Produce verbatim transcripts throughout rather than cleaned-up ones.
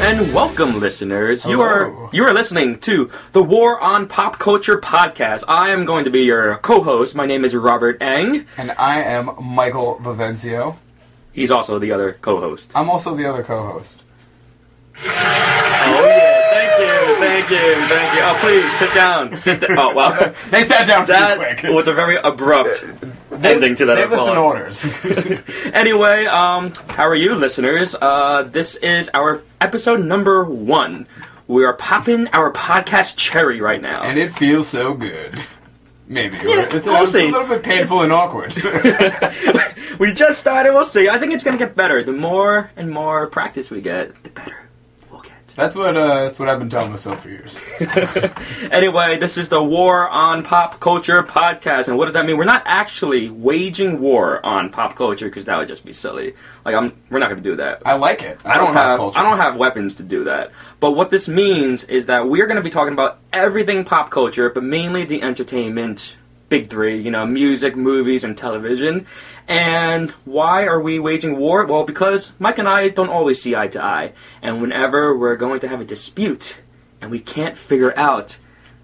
and welcome, listeners. Hello. You are you are listening to the War on Pop Culture podcast. I am going to be your co-host. My name is Robert Eng. And I am Michael Vivencio. He's also the other co-host. I'm also the other co-host. Oh yeah, thank you, thank you, thank you. Oh, please, sit down. Sit down. Oh, wow. They sat down too That quick. was a very abrupt ending to that. They listen to applause. orders. Anyway, um, how are you, listeners? Uh, this is our episode number one. We are popping our podcast cherry right now. And it feels so good. Maybe. Yeah, it's, a, we'll it's a see. little bit painful and awkward. We just started, we'll see. I think it's going to get better. The more and more practice we get, the better we'll get. That's what uh, that's what I've been telling myself for years. Anyway, this is the War on Pop Culture podcast. And what does that mean? We're not actually waging war on pop culture, because that would just be silly. Like, I'm, we're not going to do that. I like it. I, I don't like pop have culture. I don't have weapons to do that. But what this means is that we're going to be talking about everything pop culture, but mainly the entertainment big three, you know, music, movies, and television. And why are we waging war? Well, because Mike and I don't always see eye to eye. And whenever we're going to have a dispute and we can't figure out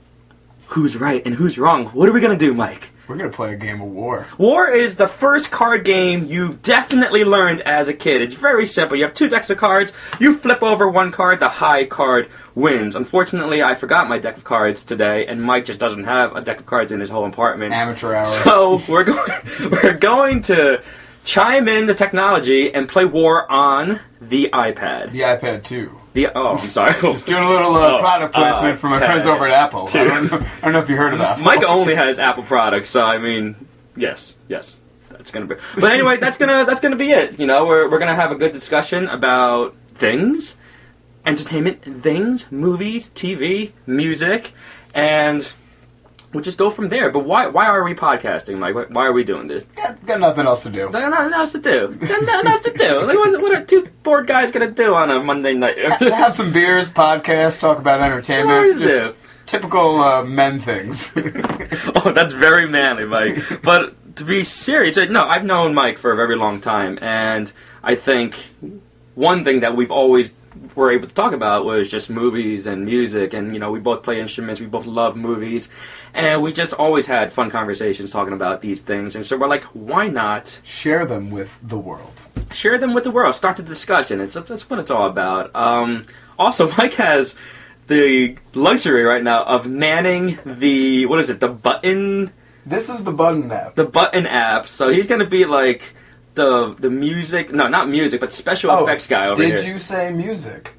who's right and who's wrong, what are we going to do, Mike? We're going to play a game of war. War is the first card game you definitely learned as a kid. It's very simple. You have two decks of cards. You flip over one card. The high card wins. Unfortunately, I forgot my deck of cards today, and Mike just doesn't have a deck of cards in his whole apartment. Amateur hour. So we're going, we're going to chime in the technology and play War on the iPad. The iPad two. The oh, I'm sorry. Just doing a little uh, Oh, product placement uh, for my okay. friends over at Apple. Two. I don't, know, I don't know if you heard of Apple. Mike only has Apple products, so I mean, yes, yes, that's gonna be. But anyway, that's gonna that's gonna be it. You know, we're we're gonna have a good discussion about things, entertainment things, movies, T V, music, and we'll just go from there. But why why are we podcasting, Mike? Why, why are we doing this? Got, got nothing else to do. There's nothing else to do. There's nothing else to do. Like, what, what are two bored guys gonna do on a Monday night? Have some beers, podcast, talk about entertainment. What do we Just do? typical uh, men things. Oh, that's very manly, Mike. But to be serious, no, I've known Mike for a very long time, and I think one thing that we've always were able to talk about was just movies and music, and, you know, we both play instruments, we both love movies, and we just always had fun conversations talking about these things, and so we're like, why not Share them with the world. share them with the world, start the discussion. It's that's, that's what it's all about. Um, also, Mike has the luxury right now of manning the, what is it, the button, This is the button app. the button app, so he's gonna be like the the music, no, not music, but special Oh, effects guy over did here. you say music?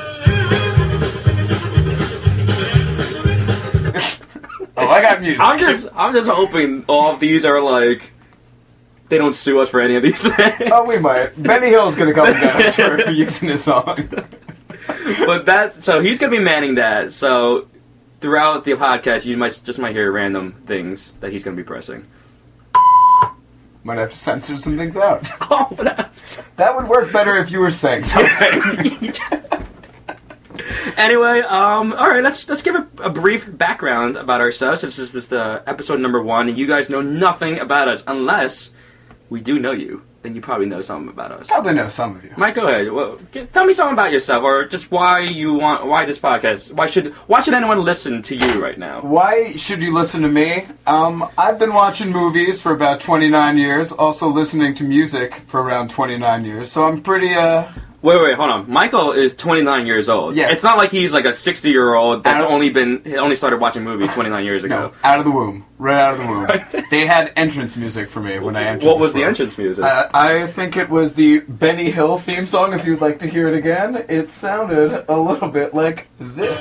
Oh, I got music. I'm just, I'm just hoping all of these are like, they don't sue us for any of these things. Oh, we might. Benny Hill's gonna come and get us for using this song. But that's, so he's gonna be manning that. So throughout the podcast, you might just might hear random things that he's gonna be pressing. Might have to censor some things out. Oh, that's... That would work better if you were saying something. Anyway, um, all right, let's let's give a, a brief background about ourselves. This is was the episode number one, and you guys know nothing about us unless we do know you. Then you probably know something about us. Probably know some of you. Mike, go ahead. Well, get, tell me something about yourself, or just why you want, why this podcast. Why should why should anyone listen to you right now? Why should you listen to me? Um, I've been watching movies for about twenty-nine years, also listening to music for around twenty-nine years, so I'm pretty, uh... Wait, wait, hold on. Michael is twenty-nine years old. Yeah. It's not like he's like a sixty-year-old that's Out of- only been he only started watching movies twenty-nine years ago. No, out of the womb. Right out of the womb. They had entrance music for me when I entered What this was the world. entrance music? Uh, I think it was the Benny Hill theme song, if you'd like to hear it again. It sounded a little bit like this.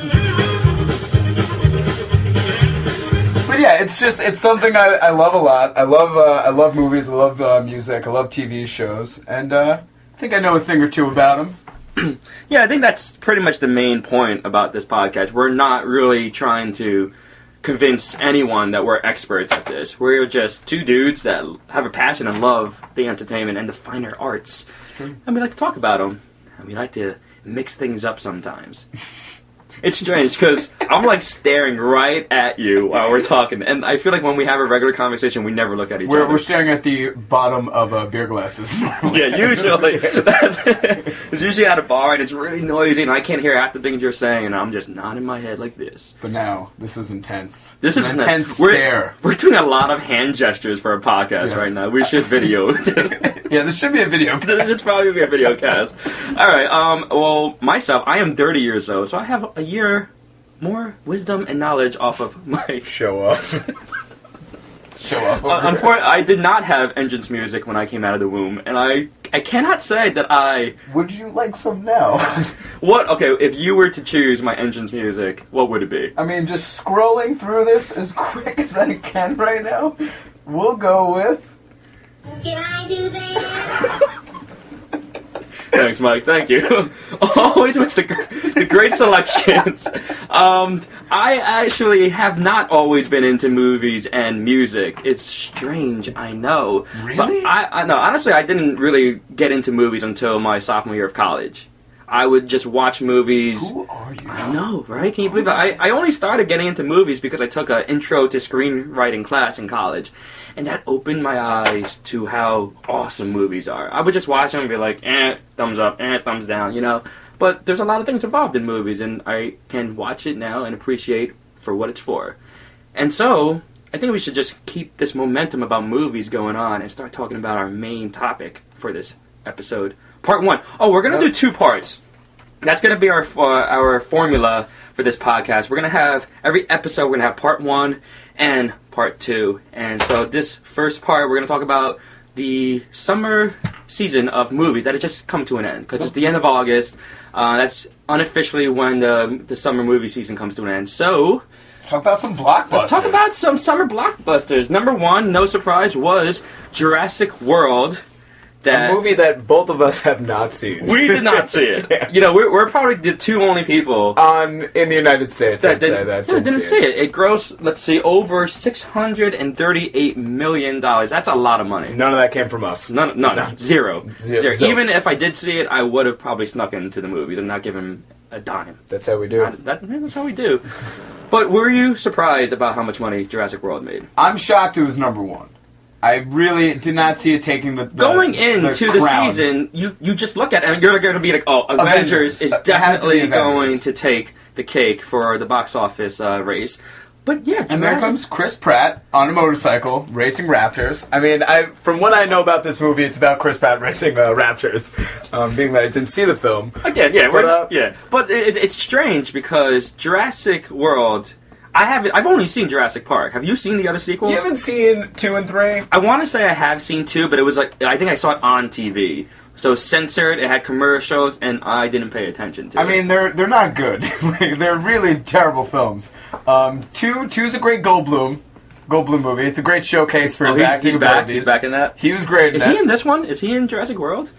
But yeah, it's just, it's something I, I love a lot. I love uh, I love movies, I love uh, music, I love T V shows, and uh, I think I know a thing or two about them. Yeah, I think that's pretty much the main point about this podcast. We're not really trying to convince anyone that we're experts at this. We're just two dudes that have a passion and love the entertainment and the finer arts. true. And we like to talk about them. And we like to mix things up sometimes. It's strange because I'm like staring right at you while we're talking, and I feel like when we have a regular conversation, we never look at each we're, other. We're staring at the bottom of uh, beer glasses. Yeah, usually that's it's usually at a bar and it's really noisy, and I can't hear half the things you're saying, and I'm just nodding my head like this. But now this is intense. This is an intense we're, stare. We're doing a lot of hand gestures for a podcast Yes. right now. We should video. Yeah, this should be a video. This should probably be a video cast. All right. Um. Well, myself, I am thirty years old, so I have a year more wisdom and knowledge off of my. Show up. Show up. Uh, unfortunately, I did not have Engine's music when I came out of the womb, and I I cannot say that I. Would you like some now? What? Okay, if you were to choose my Engine's music, what would it be? I mean, just scrolling through this as quick as I can right now, we'll go with. Can I do that? Thanks, Mike. Thank you. Always with the, gr- the great selections. Um, I actually have not always been into movies and music. It's strange, I know. Really? But I, I no, honestly, I didn't really get into movies until my sophomore year of college. I would just watch movies. Who are you? I know, right? Can you believe that? I, I only started getting into movies because I took an intro to screenwriting class in college. And that opened my eyes to how awesome movies are. I would just watch them and be like, eh, thumbs up, eh, thumbs down, you know? But there's a lot of things involved in movies, and I can watch it now and appreciate for what it's for. And so, I think we should just keep this momentum about movies going on and start talking about our main topic for this episode. Part one. Oh, we're going to do two parts. That's going to be our uh, our formula for this podcast. We're going to have, every episode, we're going to have part one and part two. And so this first part, we're going to talk about the summer season of movies that has just come to an end. Because it's the end of August. Uh, that's unofficially when the, the summer movie season comes to an end. So, Talk about some blockbusters. let's talk about some summer blockbusters. Number one, no surprise, was Jurassic World. That A movie that both of us have not seen. we did not see it. Yeah. You know, we're, we're probably the two only people On in the United States, that I'd say didn't, that yeah, didn't see it. It grossed, let's see, over six hundred thirty-eight million dollars. That's a lot of money. None of that came from us. None, none, None. zero. Zero. Zero. Zilch. Even if I did see it, I would have probably snuck into the movies and not given a dime. That's how we do. That, that- that's how we do. But were you surprised about how much money Jurassic World made? I'm shocked it was number one. I really did not see it taking the, the Going the into the, crown. season, you, you just look at it and you're going to be like, oh, Avengers, Avengers. is It had to be definitely Avengers. going to take the cake for the box office uh, race. But yeah, And there Jurassic- comes Chris Pratt on a motorcycle racing raptors. I mean, I from what I know about this movie, it's about Chris Pratt racing uh, raptors. Um, being that I didn't see the film, Again, yeah, we're, But, uh, yeah. But it, it's strange because Jurassic World, I haven't. I've only seen Jurassic Park. Have you seen the other sequels? you haven't seen two and three. I want to say I have seen two, but it was like I think I saw it on T V. So censored, it had commercials, and I didn't pay attention to I it. mean, they're they're not good. They're really terrible films. Um, two two's a great Goldblum Goldblum movie. It's a great showcase for oh, his he's, acting he's back. abilities. He's back in that. He was great. In Is that. he in this one? Is he in Jurassic World?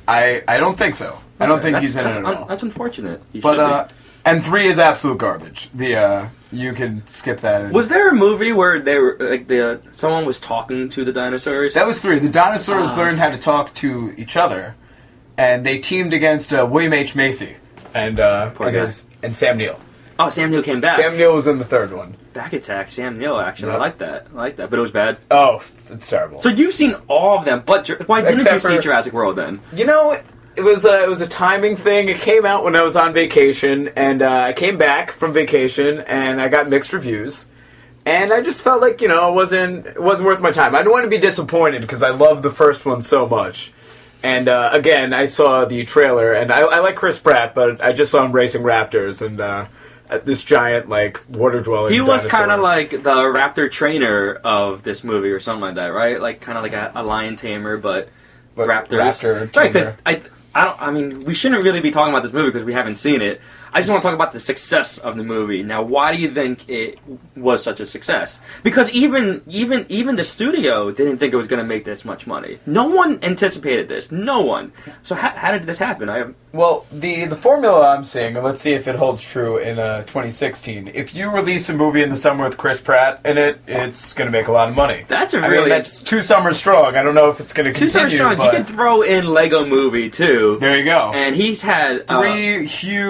I I don't think so. I don't Okay, think that's, he's in that's it at un- all. That's unfortunate. He But should be. uh, and three is absolute garbage. The uh, you can skip that. and- Was there a movie where they were like the someone was talking to the dinosaurs? That was three. The dinosaurs Ah. learned how to talk to each other, and they teamed against uh, William H. Macy And uh, Poor and, guy. his, and Sam Neill. Oh, Sam Neill came back. Sam Neill was in the third one. Back Attack, Sam Neill. Actually, I Yep. like that. I like that, but it was bad. Oh, it's, it's terrible. So you've seen all of them, but Ju- why didn't Except you see for- Jurassic World then? You know, it was a, it was a timing thing. It came out when I was on vacation, and uh, I came back from vacation, and I got mixed reviews. And I just felt like, you know, it wasn't it wasn't worth my time. I didn't want to be disappointed because I loved the first one so much. And uh, again, I saw the trailer, and I, I like Chris Pratt, but I just saw him racing raptors and uh, this giant like water dwelling. He was dinosaur. kind of like the raptor trainer of this movie, or something like that, right? Like kind of like a, a lion tamer, but, But raptors. raptor right? Because tamer. I, I don't. I mean, we shouldn't really be talking about this movie because we haven't seen it. I just want to talk about the success of the movie. Now, why do you think it was such a success? Because even even even the studio didn't think it was going to make this much money. No one anticipated this. No one. So how, how did this happen? I have. Well, the the formula I'm seeing, and let's see if it holds true in uh, twenty sixteen. If you release a movie in the summer with Chris Pratt in it, it's going to make a lot of money. That's a I really mean, that's two summers strong. I don't know if it's going to two continue. Summer Strong. but You could throw in Lego Movie too. there you go. And he's had uh, Three huge,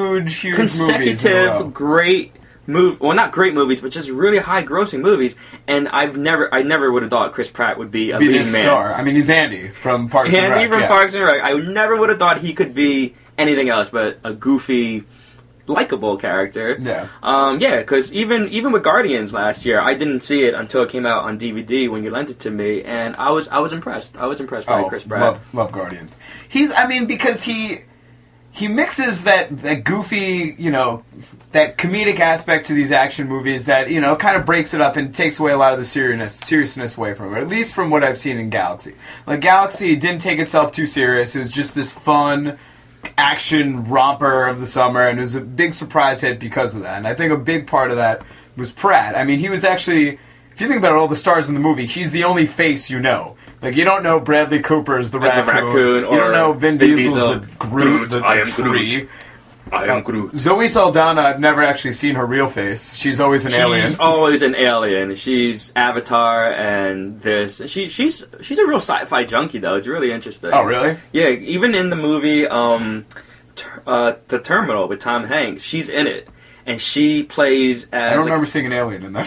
huge movies in a consecutive row. great move. Well, not great movies, but just really high grossing movies. And I've never, I never would have thought Chris Pratt would be a Be leading this man. star. I mean, he's Andy from Parks and And Rec. even yeah. Parks and Rec, I never would have thought he could be anything else but a goofy, likable character. Yeah. Um, yeah, because even even with Guardians last year, I didn't see it until it came out on D V D when you lent it to me, and I was I was impressed. I was impressed by Oh, Chris Pratt. love, love Guardians. He's, I mean, because he he mixes that that goofy, you know, that comedic aspect to these action movies that, you know, kind of breaks it up and takes away a lot of the seriousness seriousness away from it. At least from what I've seen in Galaxy. Like Galaxy didn't take itself too serious. It was just this fun action romper of the summer, and it was a big surprise hit because of that. And I think a big part of that was Pratt. I mean, he was actually, if you think about it, all the stars in the movie, he's the only face you know. Like, you don't know Bradley Cooper as the As the raccoon. raccoon, You don't or know Vin, Vin Diesel's Diesel. the Groot, the, the I am tree. Groot. I am Groot. Zoe Saldana, I've never actually seen her real face. She's always an alien. She's always an alien. She's Avatar and this. She she's she's a real sci-fi junkie though. It's really interesting. Oh, really? Yeah, even in the movie um, ter- uh, The Terminal with Tom Hanks, she's in it, and she plays as. I don't like, remember seeing an alien in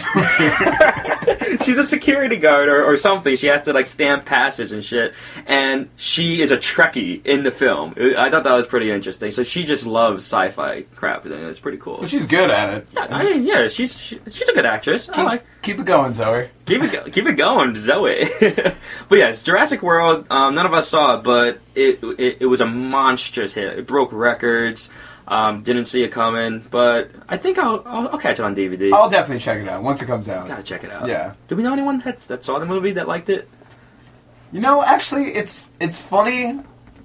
that movie. she's a security guard or, or something. She has to like stamp passes and shit. And she is a Trekkie in the film. I thought that was pretty interesting. So she just loves sci-fi crap. And it's pretty cool. Well, she's good at it. Yeah, I mean, yeah, she's she, she's a good actress. I like. Keep it going, Zoe. Keep it go- keep it going, Zoe. But yes, Jurassic World. Um, none of us saw it, but it, it it was a monstrous hit. It broke records. Um, didn't see it coming, but I think I'll, I'll I'll catch it on D V D. I'll definitely check it out once it comes out. Gotta check it out. Yeah. Do we know anyone that that saw the movie that liked it? You know, actually, it's it's funny.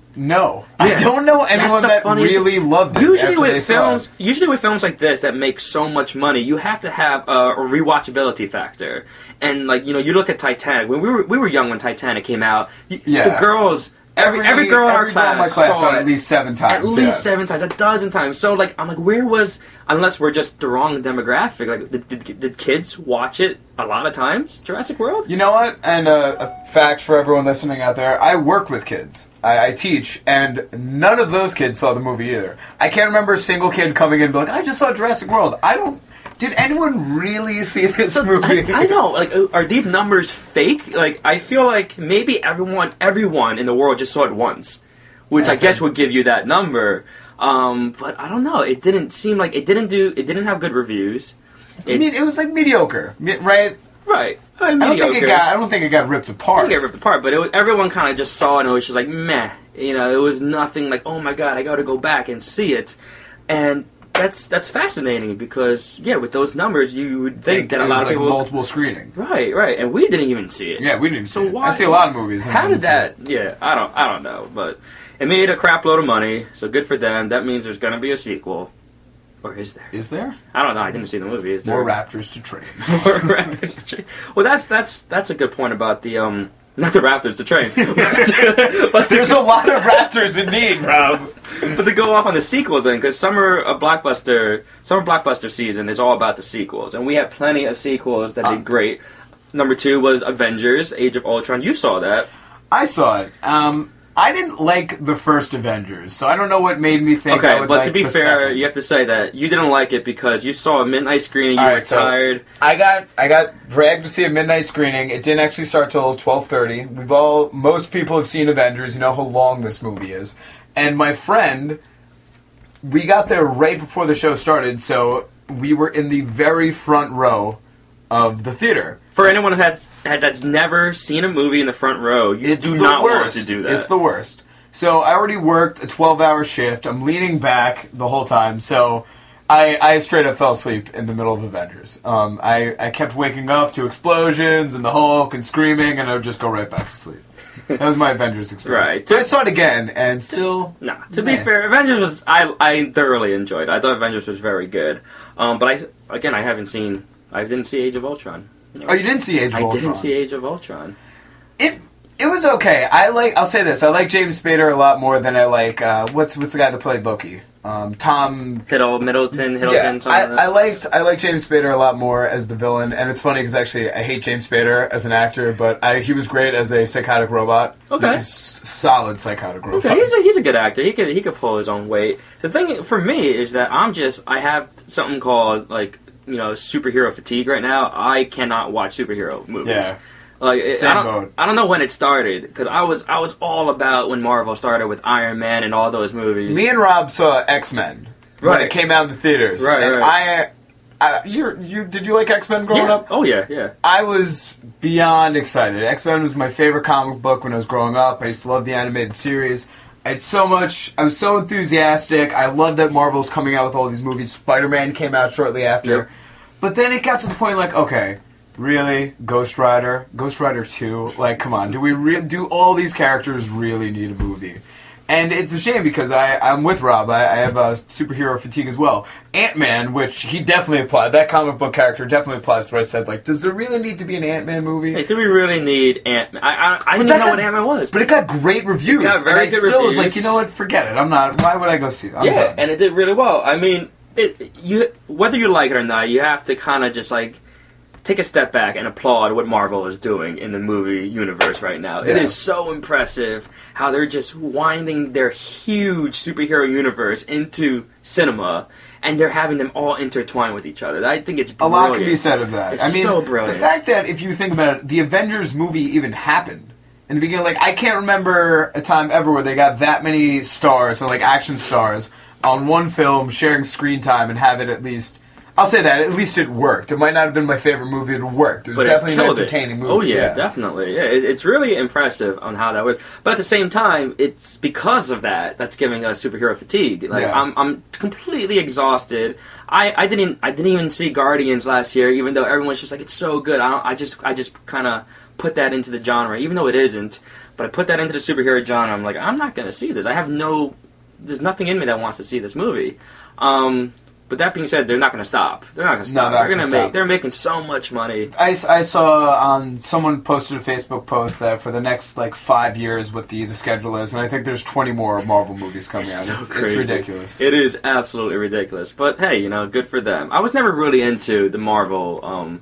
No, I Yeah. don't know anyone the that funniest- really loved it. Usually after they with saw films, it. usually with films like this that make so much money, you have to have a, a rewatchability factor. And like you know, you look at Titanic. When we were we were young when Titanic came out, you, Yeah. the girls. Every, every girl in our every girl in my class, class saw saw it it at least seven times. At least yeah. seven times, a dozen times. So, like, I'm like, where was? Unless we're just the wrong demographic. Like, did, did, did kids watch it a lot of times? Jurassic World. You know what? And uh, a fact for everyone listening out there: I work with kids. I, I teach, and none of those kids saw the movie either. I can't remember a single kid coming in and be like, "I just saw Jurassic World." I don't. Did anyone really see this movie? I, I know. Like, are these numbers fake? Like, I feel like maybe everyone, everyone in the world just saw it once, which I That's guess it. would give you that number. Um, but I don't know. It didn't seem like it didn't do. It didn't have good reviews. I It, mean, it was like mediocre, me- right? right. I, I don't think it got. I don't think it got ripped apart. didn't get ripped apart, but it was, everyone kind of just saw it and it was just like meh. You know, it was nothing like, oh my god, I got to go back and see it, and that's that's fascinating because yeah, with those numbers, you would think that it a lot was of like people, multiple screening. right, right, and we didn't even see it. Yeah, we didn't. So see it. why? I see a lot of movies. and How I did didn't see that? Yeah, I don't, I don't know, but it made a crap load of money, so good for them. That means there's gonna be a sequel, or is there? it. Is there I don't know. I didn't see the movie. Is there more Raptors to train? More Raptors? Well, that's that's that's a good point about the um, not the Raptors, the train, but There's a lot of Raptors in need, Rob. But to go off on the sequel then, because summer a blockbuster, summer blockbuster season is all about the sequels, and we had plenty of sequels that did Uh. great. Number two was Avengers: Age of Ultron. You saw that. I saw it. Um, I didn't like the first Avengers, so I don't know what made me think. I Okay, would but like to be the fair, second. you have to say that you didn't like it because you saw a midnight screening. You All were right, so- tired. I got I got dragged to see a midnight screening. It didn't actually start till twelve thirty. We've all most people have seen Avengers. You know how long this movie is. And my friend, we got there right before the show started, so we were in the very front row of the theater. For anyone who has had that's never seen a movie in the front row, you It's do the not worst. want to do that. It's the worst. So I already worked a twelve-hour shift. I'm leaning back the whole time, so I, I straight up fell asleep in the middle of Avengers. Um, I, I kept waking up to explosions and the Hulk and screaming, and I would just go right back to sleep. That was my Avengers experience. Right. But I saw it again, and still... Nah, to be Meh. fair, Avengers was I I thoroughly enjoyed. It. I thought Avengers was very good. Um, but I again I haven't seen. I didn't see Age of Ultron. You know? Oh, you didn't see Age of I Ultron? didn't see Age of Ultron. It it was okay. I like. I'll say this. I like James Spader a lot more than I like. Uh, what's what's the guy that played Loki? um, Tom. Hiddle, Middleton, Hiddleton, Yeah, something I, like that. I liked I liked James Spader a lot more as the villain, and it's funny because actually I hate James Spader as an actor, but I, he was great as a psychotic robot. Okay. He's solid psychotic robot. Okay, he's a, he's a good actor. He could he could pull his own weight. The thing for me is that I'm just I have something called like you know superhero fatigue right now. I cannot watch superhero movies. Yeah. Like it, Same I don't boat. I don't know when it started because I was I was all about when Marvel started with Iron Man and all those movies. Me and Rob saw X-Men when Right. it came out in the theaters. Right, and right. I, I you you did you like X-Men growing yeah. up? Oh yeah, yeah. I was beyond excited. X-Men was my favorite comic book when I was growing up. I used to love the animated series. I had so much. I was so enthusiastic. I loved that Marvel's coming out with all these movies. Spider-Man came out shortly after. Yep. But then it got to the point like, okay, really? Ghost Rider? Ghost Rider two? Like, come on. Do we re- do all these characters really need a movie? And it's a shame because I, I'm with Rob. I, I have uh, superhero fatigue as well. Ant-Man, which he definitely applied. That comic book character definitely applies to what I said. Like, does there really need to be an Ant-Man movie? Hey, do we really need Ant-Man? I, I, I didn't that even know had- what Ant-Man was. But it got great reviews. It got very and I good still was reviews. like, you know what? Forget it. I'm not. Why would I go see it? I'm yeah, done. and it did really well. I mean, it you whether you like it or not, you have to kind of just like take a step back and applaud what Marvel is doing in the movie universe right now. It Yeah. is so impressive how they're just winding their huge superhero universe into cinema, and they're having them all intertwine with each other. I think it's A brilliant. lot can be said of that. It's I mean, so brilliant. the fact that if you think about it, the Avengers movie even happened in the beginning. Like, I can't remember a time ever where they got that many stars, and like action stars, on one film sharing screen time and have it at least. I'll say that at least it worked. It might not have been my favorite movie, it worked. It was But it definitely an killed it. entertaining movie. Oh yeah, definitely. Yeah, it, it's really impressive on how that works. But at the same time, it's because of that that's giving us superhero fatigue. Like Yeah. I'm, I'm completely exhausted. I, I didn't, I didn't even see Guardians last year, even though everyone's just like it's so good. I, don't, I just, I just kind of put that into the genre, even though it isn't. But I put that into the superhero genre. I'm like, I'm not gonna see this. I have no, there's nothing in me that wants to see this movie. Um, But that being said, they're not going to stop. They're not going to No, stop. they're not they're going gonna to make. stop. They're making so much money. I, I saw on someone posted a Facebook post that for the next like five years what the, the schedule is, and I think there's twenty more Marvel movies coming out. So It's, it's crazy. ridiculous. It is absolutely ridiculous. But hey, you know, good for them. I was never really into the Marvel um,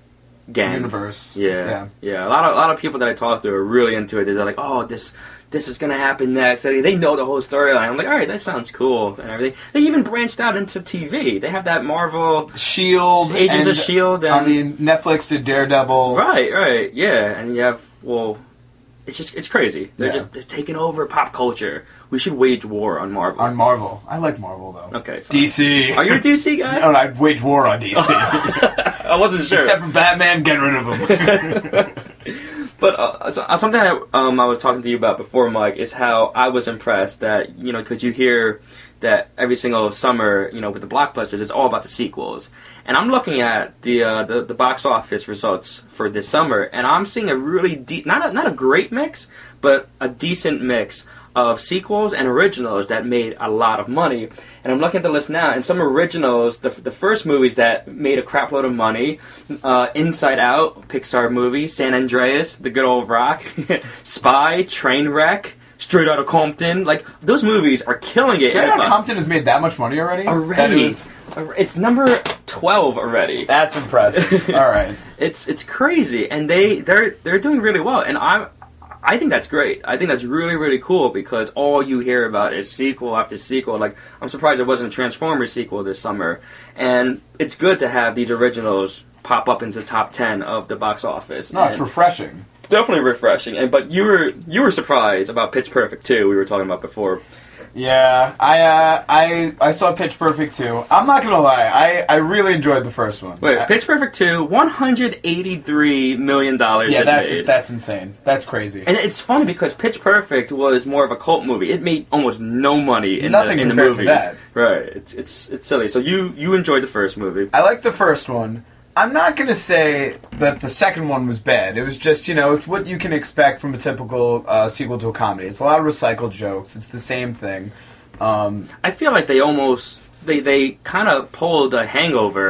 gang. Universe. Yeah, Yeah. yeah. A lot of a lot of people that I talk to are really into it. They're like, oh, this. This is gonna happen next. They they know the whole storyline. I'm like, all right, that sounds cool and everything. They even branched out into T V. They have that Marvel Shield, Agents and, of Shield. And I mean, Netflix did Daredevil. right, right, yeah. And you have well, it's just it's crazy. They're Yeah. just they're taking over pop culture. We should wage war on Marvel. On Marvel, I like Marvel though. okay, fine. D C. Are you a D C guy? No, I'd wage war on D C. I wasn't sure. Except for Batman, get rid of him. But uh, so- uh, something that um, I was talking to you about before, Mike, is how I was impressed that, you know, because you hear that every single summer, you know, with the blockbusters, it's all about the sequels. And I'm looking at the uh, the, the box office results for this summer, and I'm seeing a really de- not a, not a great mix, but a decent mix of sequels and originals that made a lot of money. And I'm looking at the list now, and some originals, the, the first movies that made a crapload of money, uh, Inside Out, Pixar movie, San Andreas, The Good Old Rock, Spy, Trainwreck, Straight Outta Compton. Like, those movies are killing it. Straight And, Outta uh, Compton has made that much money already? That Already. is, It's number twelve already. that's impressive. All right. It's it's crazy, and they they're they're doing really well, and I'm I think that's great. I think that's really really cool because all you hear about is sequel after sequel. Like I'm surprised there wasn't a Transformers sequel this summer, and it's good to have these originals pop up into the top ten of the box office. No, it's And refreshing. definitely refreshing. And but you were you were surprised about Pitch Perfect two. We were talking about before. Yeah, I uh, I I saw Pitch Perfect too. I'm not gonna lie, I, I really enjoyed the first one. Wait, I- Pitch Perfect two, one hundred eighty-three million dollars. yeah, it that's made. that's insane. That's crazy. And it's funny because Pitch Perfect was more of a cult movie. It made almost no money in Nothing the in the compared to movies. that. Right. It's it's it's silly. So you you enjoyed the first movie. I liked the first one. I'm not gonna say that the second one was bad. It was just, you know, it's what you can expect from a typical uh, sequel to a comedy. It's a lot of recycled jokes. It's the same thing. Um, I feel like they almost they they kind of pulled a Hangover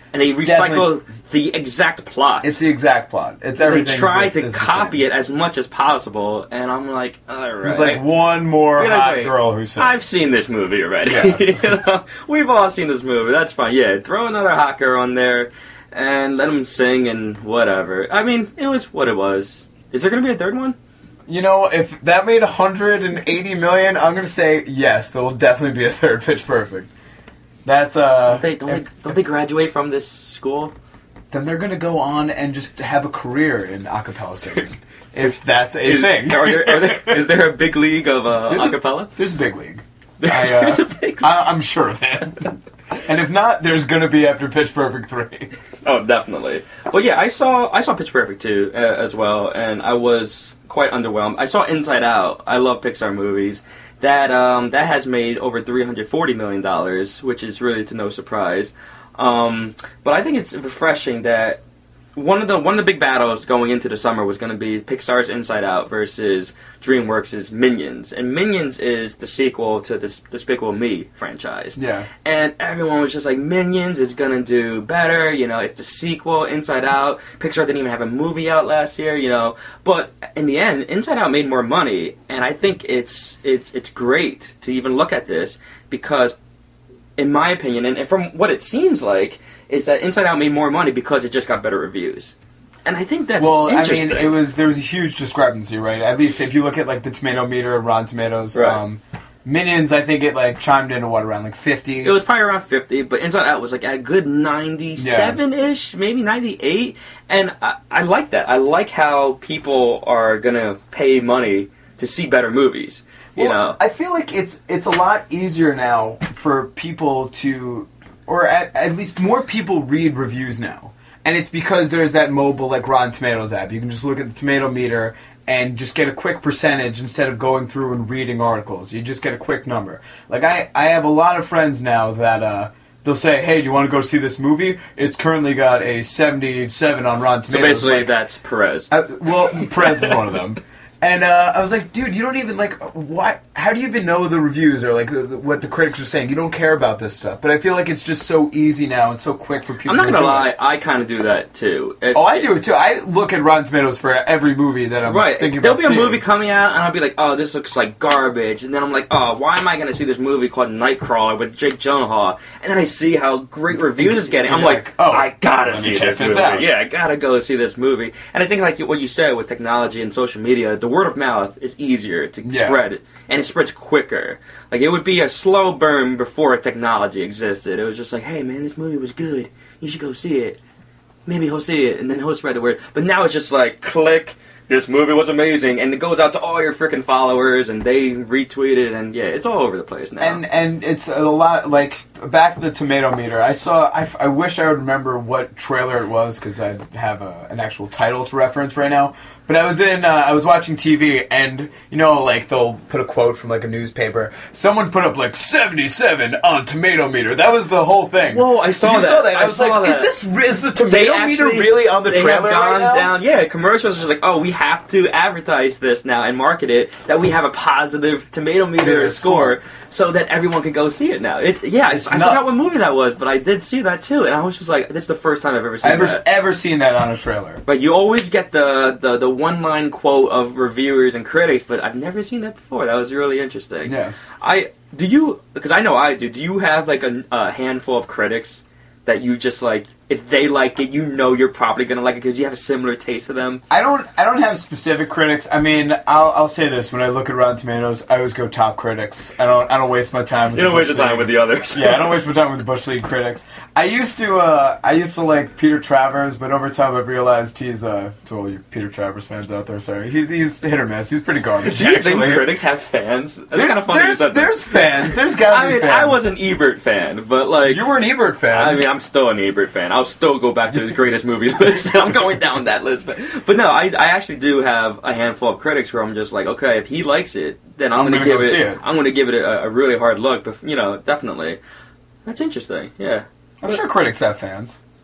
and they recycle Definitely. the exact plot. It's the exact plot. It's they everything. try is, to is the copy same. it as much as possible, and I'm like, all right. There's like one more You're like, hot wait, girl who said, I've seen this movie already. Yeah. You know? We've all seen this movie. That's fine. Yeah, throw another hot girl on there and let them sing and whatever. I mean, it was what it was. Is there going to be a third one? You know, if that made one hundred eighty million, I'm going to say yes, there will definitely be a third Pitch Perfect. That's, uh... Don't they, don't, if, they, don't they graduate from this school? Then they're going to go on and just have a career in acapella singing. If that's a Is, thing. Are there, are there, is there a big league of uh, There's a- acapella? There's a big league. I, uh, There's a big league. I, I'm sure of it. And if not, there's going to be after Pitch Perfect three. Oh, definitely. But yeah, I saw I saw Pitch Perfect two uh, as well, and I was quite underwhelmed. I saw Inside Out. I love Pixar movies. That um, that has made over three hundred forty million dollars, which is really to no surprise. Um, but I think it's refreshing that one of the one of the big battles going into the summer was going to be Pixar's Inside Out versus DreamWorks' Minions, and Minions is the sequel to the Despicable Me franchise. Yeah. And everyone was just like, Minions is gonna do better, you know, it's the sequel, Inside Out. Pixar didn't even have a movie out last year, you know. But in the end, Inside Out made more money, and I think it's it's it's great to even look at this because, in my opinion, and from what it seems like, is that Inside Out made more money because it just got better reviews. And I think that's Well, I interesting. mean, it was there was a huge discrepancy, right? At least if you look at like the tomato meter of Rotten Tomatoes, Right. um, Minions, I think it like chimed into what around like fifty. It was probably around fifty, but Inside Out was like a good ninety-seven-ish, maybe ninety-eight. And I, I like that. I like how people are going to pay money to see better movies. You Well, know? I feel like it's it's a lot easier now for people to, or at, at least more people read reviews now, and it's because there's that mobile like Rotten Tomatoes app. You can just look at the tomato meter and just get a quick percentage instead of going through and reading articles. You just get a quick number. Like I, I have a lot of friends now that uh, they'll say, "Hey, do you want to go see this movie? It's currently got a seventy-seven on Rotten So Tomatoes." basically, Like, that's Perez. Uh, well, Perez is one of them. And uh, I was like, dude, you don't even, like, what? How do you even know the reviews or, like, the, the, what the critics are saying? You don't care about this stuff. But I feel like it's just so easy now and so quick for people I'm not to going to enjoy. lie, I kind of do that too. It- Oh, I do it, too. I look at Rotten Tomatoes for every movie that I'm Right. thinking There'll about be a seeing. movie coming out, and I'll be like, oh, this looks like garbage. And then I'm like, oh, why am I going to see this movie called Nightcrawler with Jake Gyllenhaal? And then I see how great reviews it's getting. I'm You're like, like, oh, I gotta let me see check this, this movie. out. Yeah, I gotta go see this movie. And I think, like what you said with technology and social media, the word of mouth is easier to Yeah. spread, and it spreads quicker. Like, it would be a slow burn before technology existed. It was just like, hey, man, this movie was good. You should go see it. Maybe he'll see it, and then he'll spread the word. But now it's just like, click, this movie was amazing, and it goes out to all your freaking followers, and they retweet it, and yeah, it's all over the place now. And and it's a lot, like, back to the tomato meter. I saw, I, I wish I would remember what trailer it was, because I have a, an actual title to reference right now. But I was in, uh, I was watching T V, and, you know, like, they'll put a quote from, like, a newspaper. Someone put up, like, seventy-seven on tomato meter. That was the whole thing. Whoa, I saw you that. saw that. I, I was saw like, that. is this, is the They tomato actually- meter really on the they trailer have gone right now? down. Yeah, commercials are just like, oh, we have to advertise this now and market it that we have a positive tomato meter Yeah, score, so that everyone can go see it now. It, yeah, I, I It's forgot nuts. what movie that was, but I did see that too, and I was just like, that's the first time I've ever seen I've ever, that. ever seen that on a trailer. But you always get the, the, the one line quote of reviewers and critics, but I've never seen that before. That was really interesting. Yeah. I do you because I know I do. Do you have like a, a handful of critics that you just like? If they like it, you know you're probably gonna like it because you have a similar taste to them. I don't. I don't have specific critics. I mean, I'll. I'll say this: when I look at Rotten Tomatoes, I always go top critics. I don't. I don't waste my time. With You don't the waste your Bush time League. with the others. Yeah, I don't waste my time with the Bush League critics. I used to. Uh, I used to like Peter Travers, but over time I've realized he's. Uh, to all you Peter Travers fans out there, sorry, he's he's hit or miss. He's pretty garbage. Do you actually. think critics have fans? That's There- kind of funny. you There's, said that. there's fans. There's gotta I be mean, fans. I was an Ebert fan, but like You were an Ebert fan. I mean, I'm still an Ebert fan. I'll still go back to his greatest movie list. I'm going down that list. But, but no, I, I actually do have a handful of critics where I'm just like, okay, if he likes it, then I'm, I'm going to gonna give go it, see it. I'm going to give it a, a really hard look. But, you know, definitely. That's interesting. Yeah. I'm sure critics have fans.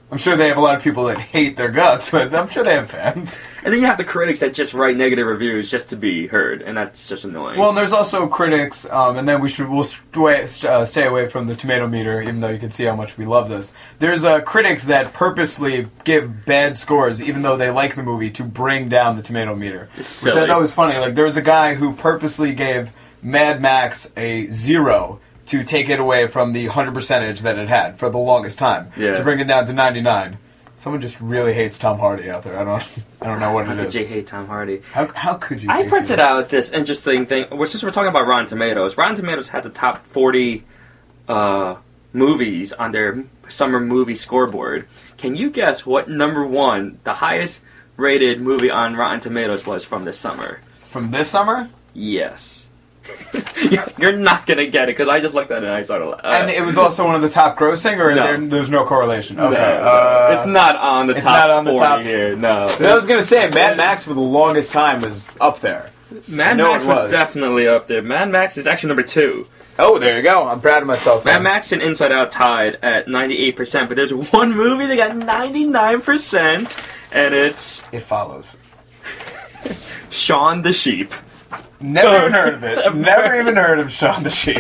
I'm sure they have a lot of people that hate their guts, but I'm sure they have fans. And then you have the critics that just write negative reviews just to be heard, and that's just annoying. Well, and there's also critics, um, and then we should we'll stay, uh, stay away from the tomato meter, even though you can see how much we love this. There's uh, critics that purposely give bad scores, even though they like the movie, to bring down the tomato meter, It's which I silly. thought was funny. Like there was a guy who purposely gave Mad Max a zero to take it away from the hundred percentage that it had for the longest time, Yeah. to bring it down to ninety-nine. Someone just really hates Tom Hardy out there. I don't, I don't know what How it could is. you hate Tom Hardy? How, how could you? I hate printed him? out this interesting thing. Well, since we're talking about Rotten Tomatoes, Rotten Tomatoes had the top forty uh, movies on their summer movie scoreboard. Can you guess what number one, the highest rated movie on Rotten Tomatoes was from this summer? From this summer. Yes. You're not going to get it, because I just looked at it and I started uh, And it was also one of the top grossing, or No. there, there's no correlation? no, Okay. no. uh, it's not on the it's top not on the forty top- here, no. I was gonna say Mad Max for the longest time was up there. Mad know Max it was. was. definitely up there. Mad Max is actually number two. Oh, there you go. I'm proud of myself. Mad then. Max and Inside Out tied at ninety-eight percent, but there's one movie that got ninety-nine percent, and it's It follows. Shaun the Sheep. Never even heard of it. Never even heard of Shaun the Sheep.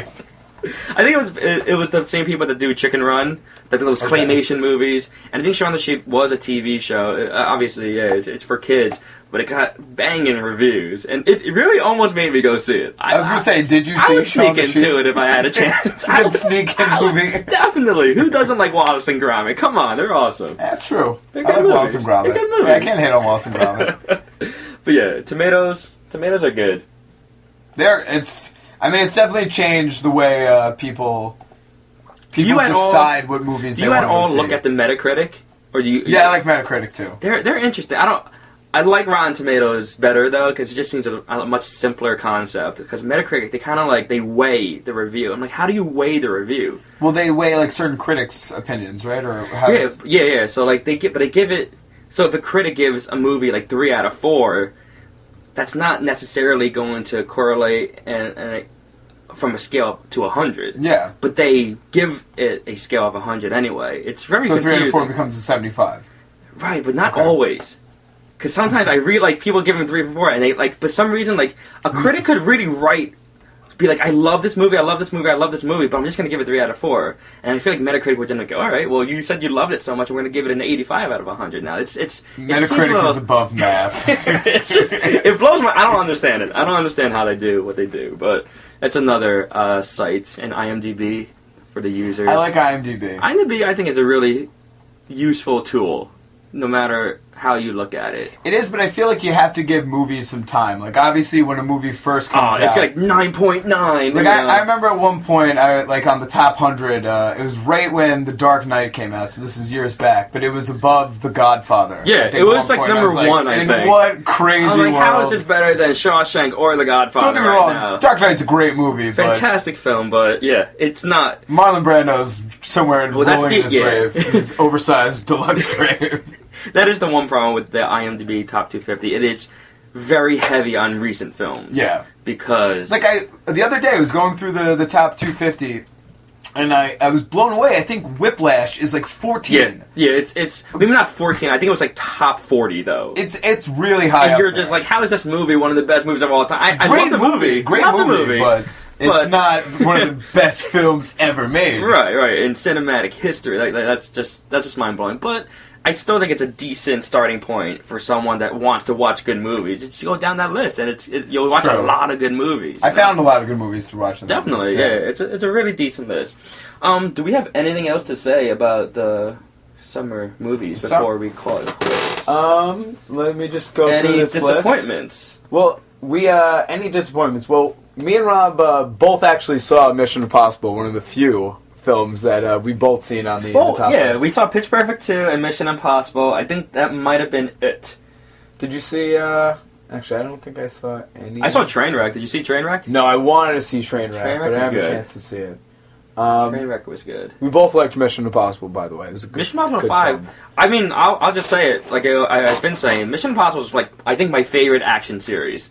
I think it was it, it was the same people that do Chicken Run, that do those Okay. claymation movies, and I think Shaun the Sheep was a T V show. Uh, obviously, yeah, it's, it's for kids, but it got banging reviews, and it, it really almost made me go see it. I was gonna say, did you I see would Shaun sneak the Sheep? into it if I had a chance. It's a good sneak-in I would- movie. Definitely. Who doesn't like Wallace and Gromit? Come on, they're awesome. That's true. They're I good like Wallace movies. and Gromit. They're good movies. Yeah, I can't hate on Wallace and Gromit. But yeah, tomatoes. Tomatoes are good. There, it's. I mean, it's definitely changed the way uh, people people you at all- decide what movies Do they you want at to all see. look at the Metacritic, or do you? Yeah, I like Metacritic too. They're they're interesting. I don't. I like Rotten Tomatoes better though, because it just seems a, a much simpler concept. Because Metacritic, they kind of like they weigh the review. I'm like, how do you weigh the review? Well, they weigh like certain critics' opinions, right? Or how Yeah, does- yeah, yeah. So like they give, but they give it. So if a critic gives a movie like three out of four, that's not necessarily going to correlate and, and it, from a scale to a hundred. yeah. But they give it a scale of a hundred anyway. It's very So three out confusing. of four becomes a seventy-five. Right, but not Okay. always. Because sometimes I read like people give them three or four, and they like, but some reason like a critic could really write, be like, I love this movie, I love this movie, I love this movie, but I'm just gonna give it three out of four. And I feel like Metacritic would then go, all right, well you said you loved it so much, we're gonna give it an eighty-five out of a hundred. Now it's it's it seems a Metacritic little- is above math. it's just it blows my. I don't understand it. I don't understand how they do what they do, but that's another uh, site in IMDb for the users. I like IMDb. IMDb. I think is a really useful tool, no matter how you look at it. It is, but I feel like you have to give movies some time. Like, obviously, when a movie first Oh, comes it's out... like nine point nine. Like I, I remember at one point, I like on the top hundred. Uh, it was right when The Dark Knight came out, so this is years back. But it was above The Godfather. Yeah, I think it at was, one like, point, number was one, I in think. what crazy I'm like, world? how is this better than Shawshank or The Godfather Don't get me right wrong, now? Dark Knight's a great movie, Fantastic film, but yeah, it's not. but Marlon Brando's somewhere Well, that's rolling in his the- yeah. grave, his oversized deluxe grave. That is the one problem with the IMDb Top two fifty. It is very heavy on recent films. Yeah. Because Like I, the other day, I was going through the the top two fifty, and I I was blown away. I think Whiplash is like fourteen. yeah, yeah, it's it's maybe not fourteen. I think it was like top forty though. It's it's really high. and up you're there. just like, how is this movie one of the best movies of all time? I, I Great love the movie, great love movie, the movie, but it's but- not one of the best films ever made. right, right. In cinematic history, like, like that's just that's just mind blowing. But I still think it's a decent starting point for someone that wants to watch good movies. It's go down that list, and it's it, you'll watch a True. lot of good movies. I you know? found a lot of good movies to watch. On that Definitely, list, yeah. It's a, it's a really decent list. Um, do we have anything else to say about the summer movies Some- before we call it quits? Um, let me just go Any through this list. disappointments? Well, we uh, any disappointments? Well, me and Rob uh, both actually saw Mission Impossible, one of the few films that uh, we both seen on the, Well, the top yeah, list. we saw Pitch Perfect two and Mission Impossible. I think that might have been it. Did you see? Uh, actually, I don't think I saw any. I saw Trainwreck. Did you see Trainwreck? No, I wanted to see Trainwreck, Trainwreck but I was haven't good. a chance to see it. Um, Trainwreck was good. we both liked Mission Impossible, by the way. It was a good, Mission Impossible good five. film. I mean, I'll, I'll just say it. Like I, I've been saying, Mission Impossible is like I think my favorite action series.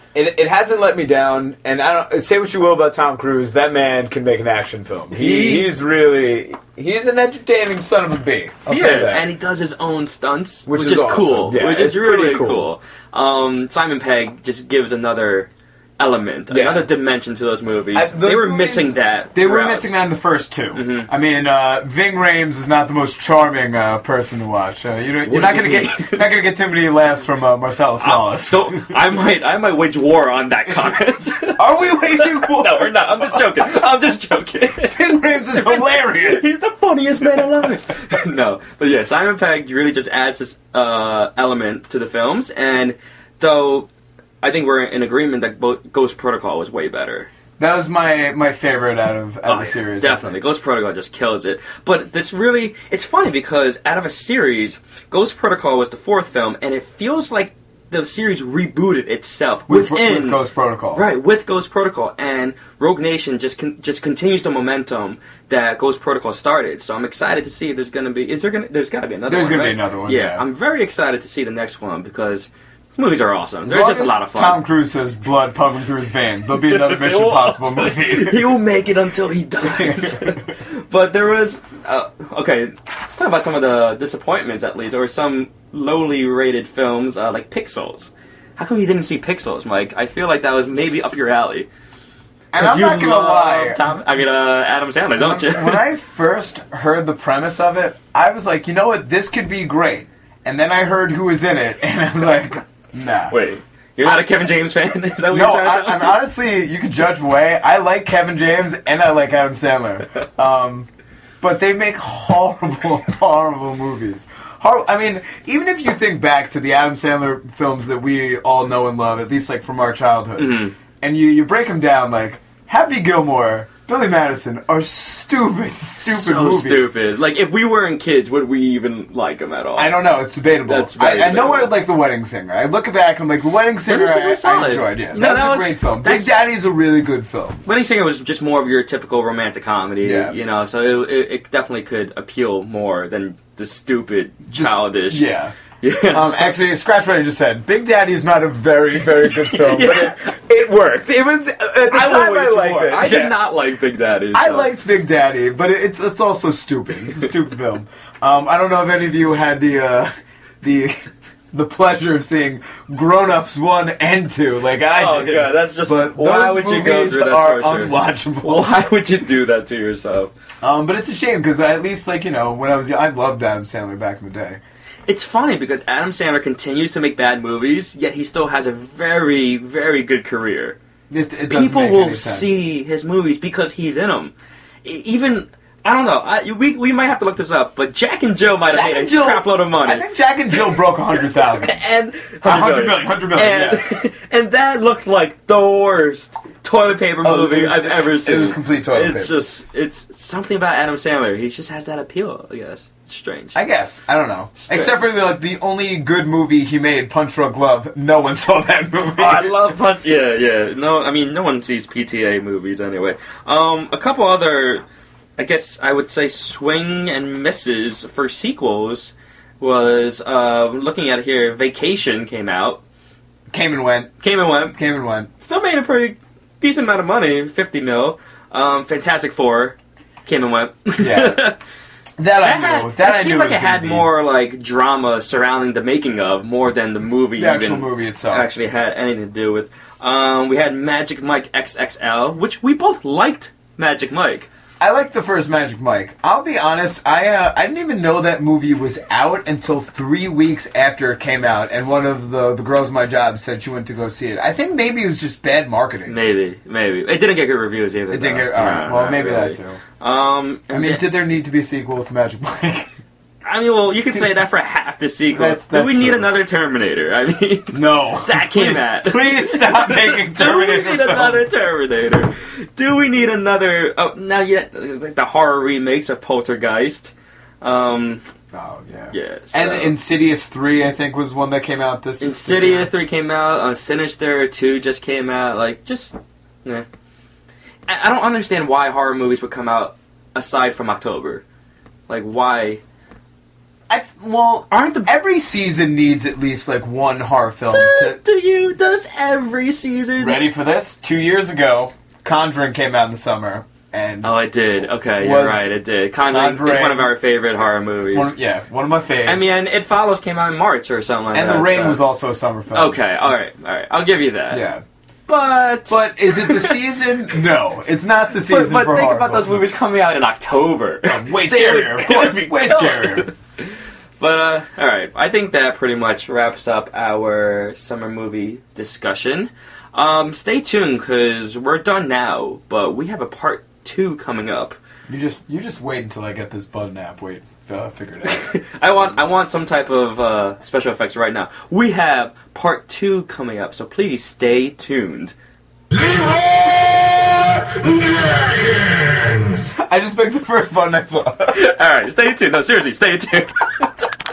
It, it hasn't let me down, and I don't say what you will about Tom Cruise. That man can make an action film. He, He- he's really he's an entertaining son of a bee. I'll He say is, that. and he does his own stunts, Which which, is is, awesome. cool. Yeah, which it's is really pretty cool. cool. Um, Simon Pegg just gives another element, Yeah. another dimension to those movies. I- those they were movies- missing that. They were throughout. missing that in the first two. Mhm. I mean, uh, Ving Rhames is not the most charming uh, person to watch. Uh, you know, you're What not do gonna you get mean? you're not gonna get too many laughs from uh, Marcellus Wallace. So I might, I might wage war on that comment. Are we waging war? No, we're not. I'm just joking. I'm just joking. Ving Rhames is hilarious. He's the funniest man alive. No, but yeah, Simon Pegg really just adds this uh, element to the films, and though I think we're in agreement that Bo- Ghost Protocol was way better. That was my my favorite out of out of Oh, the yeah, series. I definitely, think. Ghost Protocol just kills it. But this really, it's funny because out of a series, Ghost Protocol was the fourth film, and it feels like the series rebooted itself With, within with Ghost Protocol. Right, with Ghost Protocol, and Rogue Nation just con- just continues the momentum that Ghost Protocol started. So I'm excited to see if there's gonna be. Is there gonna? There's gotta be another. There's one, gonna be right? another one, Yeah, yeah. I'm very excited to see the next one because these movies are awesome. As They're long just a as lot of fun. Tom Cruise has blood pumping through his veins. There'll be another Mission Impossible movie. he will make it until he dies. But there was uh, okay. Let's talk about some of the disappointments, at least, or some lowly rated films uh, like Pixels. How come you didn't see Pixels, Mike? I feel like that was maybe up your alley. And I'm you not gonna love lie. Tom, I mean, uh, Adam Sandler, don't you? When, when I first heard the premise of it, I was like, you know what, this could be great. And then I heard who was in it, and I was like, nah. Wait, you're not a Kevin James fan? Is that what No, you're trying I, to tell I'm me? honestly, you can judge away. I like Kevin James and I like Adam Sandler, um, but they make horrible, horrible movies. Hor- I mean, even if you think back to the Adam Sandler films that we all know and love, at least like from our childhood, Mhm. and you you break them down, like Happy Gilmore, Billy Madison are stupid, stupid so movies. stupid. Like, if we weren't kids, would we even like them at all? I don't know. It's debatable. That's very I, I know I debatable. would like The Wedding Singer. I look back and I'm like, The Wedding Singer, Wedding Singer I, was solid. I enjoyed. Yeah, No, that was that a was- great film. Big that's- Daddy's a really good film. Wedding Singer was just more of your typical romantic comedy, Yeah. you know, so it, it, it definitely could appeal more than the stupid, Just- childish. Yeah. Yeah. Um, actually, Scratch what I just said. Big Daddy is not a very, very good film, Yeah. but it, it worked. It was at the I time will I wage liked war. it. I Yeah. did not like Big Daddy. I so. liked Big Daddy, but it, it's it's also stupid. It's a stupid film. Um, I don't know if any of you had the uh, the the pleasure of seeing Grown Ups one and two, like I Oh did. god, that's just But why those would you go movies through that are torture? unwatchable. Why would you do that to yourself? Um, but it's a shame because at least, like you know, when I was young, I loved Adam Sandler back in the day. It's funny because Adam Sandler continues to make bad movies, yet he still has a very, very good career. It, it doesn't People make will any sense. see his movies because he's in them. E- Even I don't know. I, we we might have to look this up, but Jack and Jill might have Jack made and a Jill- crap load of money. I think Jack and Jill broke a hundred thousand. and A hundred million, hundred million. and, Yeah. and that looked like the worst toilet paper Oh, movie it was- I've ever it seen. was complete toilet It's paper. just it's something about Adam Sandler. He just has that appeal. I guess it's strange. I guess I don't know. Strange. Except for the, like the only good movie he made, Punch Drunk Love. No one saw that movie. Oh, I love Punch. Yeah, yeah. No, I mean, no one sees P T A movies anyway. Um, a couple other, I guess I would say, swing and misses for sequels was uh, looking at it here. Vacation came out, Came and went. came and went. Came and went. Still made a pretty decent amount of money, fifty mil. Um, Fantastic Four came and went. Yeah. That I That, knew. had, that it I seemed knew like was it gonna had be more like drama surrounding the making of more than the movie. the actual even movie itself. actually had anything to do with. Um, we had Magic Mike X X L, which we both liked. Magic Mike. I liked the first Magic Mike. I'll be honest, I uh, I didn't even know that movie was out until three weeks after it came out, and one of the the girls at my job said she went to go see it. I think maybe it was just bad marketing. Maybe, maybe it didn't get good reviews either. It didn't though. get all right. No, Well, not maybe really. that too. Um, I mean, and- did there need to be a sequel to Magic Mike? I mean, well, you could say that for half the sequel. That's- Do we that's need true. another Terminator? I mean, No. that came Please- out. Please stop making Do we Terminator need films. another Terminator? Do we need another? Oh, now yet like the horror remakes of Poltergeist. Um, Oh yeah. yeah, so- And Insidious three, I think, was one that came out this. this Insidious year. three came out. Uh, Sinister two just came out. Like, just, yeah. I, I don't understand why horror movies would come out aside from October. Like, why? I well, Aren't the every season needs at least like one horror film. To, do you does every season? ready for this? Two years ago, Conjuring came out in the summer, and Oh, it did. Okay, you're Was right. It did. Conjuring is Conjuring- one of our favorite horror movies. one, yeah, one of my faves. I mean, and It Follows came out in March or something like and that. The Rain so- was also a summer film. Okay, all right, all right. I'll give you that. Yeah, But but is it the season? No, it's not the but, season. but for think horror about those films. movies coming out in October. Way They would- scarier, of it would course. be Way killer. scarier. But uh, all right, I think that pretty much wraps up our summer movie discussion. Um, stay tuned because we're done now, but we have a part two coming up. You just you just wait until I get this button app. Wait, uh, figured out. I want I want some type of uh, special effects right now. We have part two coming up, so please stay tuned. I just picked the first button I saw. All right, stay tuned. No, seriously, stay tuned.